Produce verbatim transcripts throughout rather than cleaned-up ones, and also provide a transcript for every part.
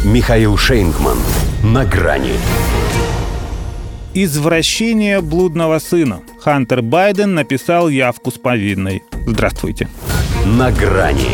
Михаил Шейнгман. На грани. Извращение блудного сына. Хантер Байден написал явку с повинной. Здравствуйте. На грани.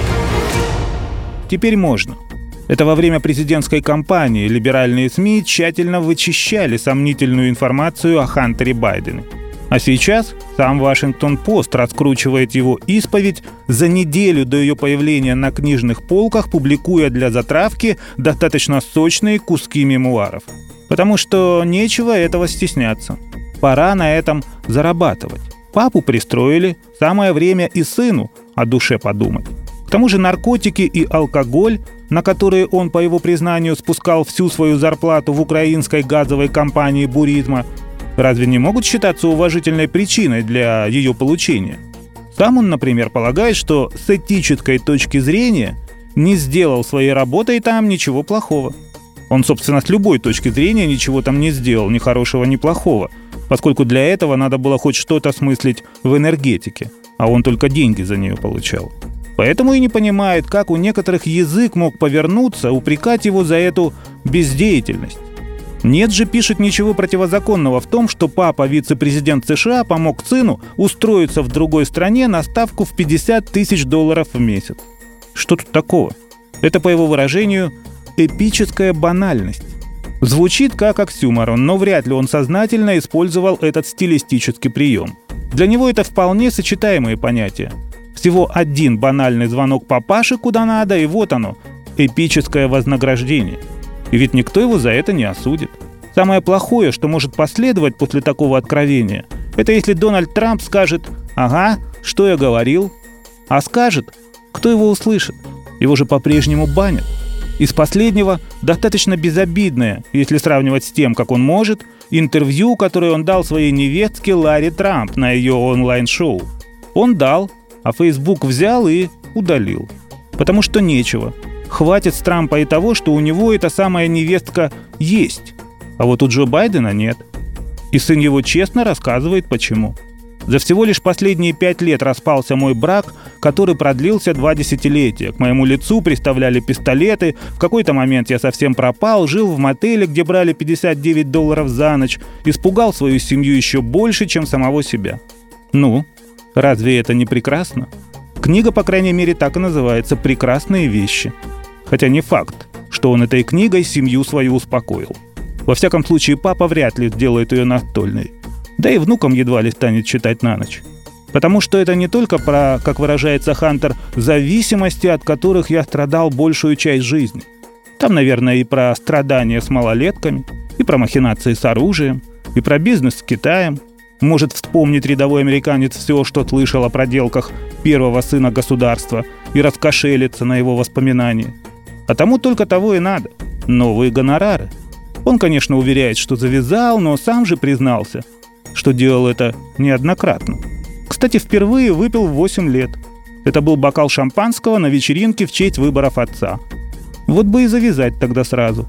Теперь можно. Это во время президентской кампании либеральные СМИ тщательно вычищали сомнительную информацию о Хантере Байдене. А сейчас сам Вашингтон-Пост раскручивает его исповедь за неделю до ее появления на книжных полках, публикуя для затравки достаточно сочные куски мемуаров. Потому что нечего этого стесняться. Пора на этом зарабатывать. Папу пристроили, самое время и сыну о душе подумать. К тому же наркотики и алкоголь, на которые он, по его признанию, спускал всю свою зарплату в украинской газовой компании «Буритма», разве не могут считаться уважительной причиной для ее получения? Сам он, например, полагает, что с этической точки зрения не сделал своей работой там ничего плохого. Он, собственно, с любой точки зрения ничего там не сделал, ни хорошего, ни плохого, поскольку для этого надо было хоть что-то смыслить в энергетике, а он только деньги за нее получал. Поэтому и не понимает, как у некоторых язык мог повернуться, упрекать его за эту бездеятельность. Нет же, пишет, ничего противозаконного в том, что папа, вице-президент США, помог сыну устроиться в другой стране на ставку в пятьдесят тысяч долларов в месяц. Что тут такого? Это, по его выражению, эпическая банальность. Звучит как оксюморон, но вряд ли он сознательно использовал этот стилистический прием. Для него это вполне сочетаемые понятия. Всего один банальный звонок папаше куда надо, и вот оно, эпическое вознаграждение. И ведь никто его за это не осудит. Самое плохое, что может последовать после такого откровения, это если Дональд Трамп скажет «Ага, что я говорил?», а скажет, кто его услышит? Его же по-прежнему банят. Из последнего достаточно безобидное, если сравнивать с тем, как он может, интервью, которое он дал своей невестке Ларе Трамп на ее онлайн-шоу. Он дал, а Facebook взял и удалил. Потому что нечего. Хватит с Трампа и того, что у него эта самая невестка есть. А вот у Джо Байдена нет. И сын его честно рассказывает, почему. За всего лишь последние пять лет распался мой брак, который продлился два десятилетия. К моему лицу приставляли пистолеты. В какой-то момент я совсем пропал, жил в мотеле, где брали пятьдесят девять долларов за ночь. Испугал свою семью еще больше, чем самого себя. Ну, разве это не прекрасно? Книга, по крайней мере, так и называется «Прекрасные вещи». Хотя не факт, что он этой книгой семью свою успокоил. Во всяком случае, папа вряд ли сделает ее настольной. Да и внукам едва ли станет читать на ночь. Потому что это не только про, как выражается Хантер, зависимости, от которых я страдал большую часть жизни. Там, наверное, и про страдания с малолетками, и про махинации с оружием, и про бизнес с Китаем. Может вспомнить рядовой американец все, что слышал о проделках первого сына государства, и раскошелиться на его воспоминания. А тому только того и надо. Новые гонорары. Он, конечно, уверяет, что завязал, но сам же признался, что делал это неоднократно. Кстати, впервые выпил в восемь лет. Это был бокал шампанского на вечеринке в честь выборов отца. Вот бы и завязать тогда сразу.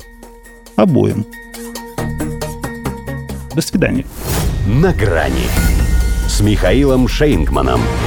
Обоим. До свидания. На грани с Михаилом Шейнгманом.